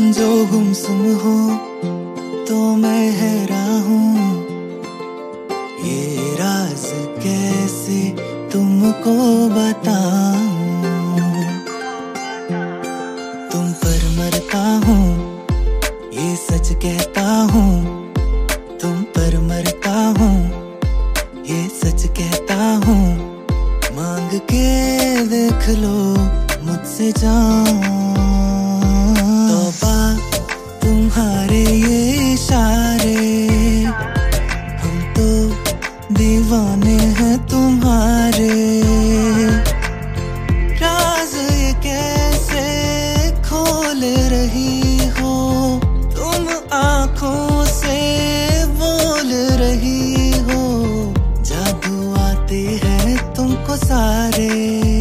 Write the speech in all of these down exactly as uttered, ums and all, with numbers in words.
जो गुमसुम हो तो मैं हैरान हूँ, ये राज कैसे तुमको बताऊं। तुम पर मरता हूँ ये सच कहता हूँ, तुम पर मरता हूँ ये सच कहता हूँ। मांग के देख लो मुझसे जान, तौबा तुम्हारे ये इशारे, हम तो दीवाने हैं तुम्हारे। राज ये कैसे खोल रही हो तुम, आंखों से बोल रही हो, जादू आते हैं तुमको सारे।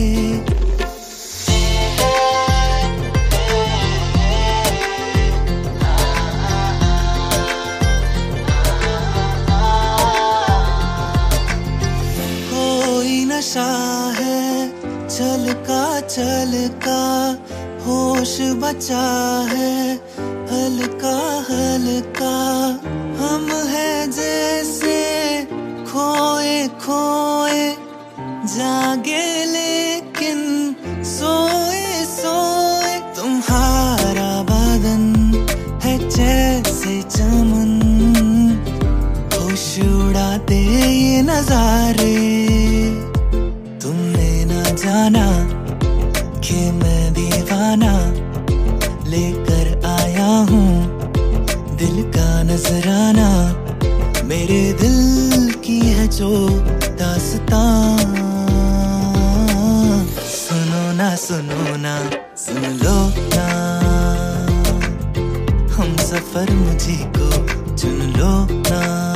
नशा है छलका छलका, होश बचा है हल्का हल्का। हम हैं जैसे खोए खोए, जागे लेकिन सोए सोए। तुम्हारा बदन है जैसे चमन, होश उड़ाते ये नजारे। जाना कि मैं दीवाना लेकर आया हूँ दिल का नजराना, मेरे दिल की है जो दास्तां। सुनो ना सुनो ना सुन लो ना, हम सफर मुझे को चुन लो ना।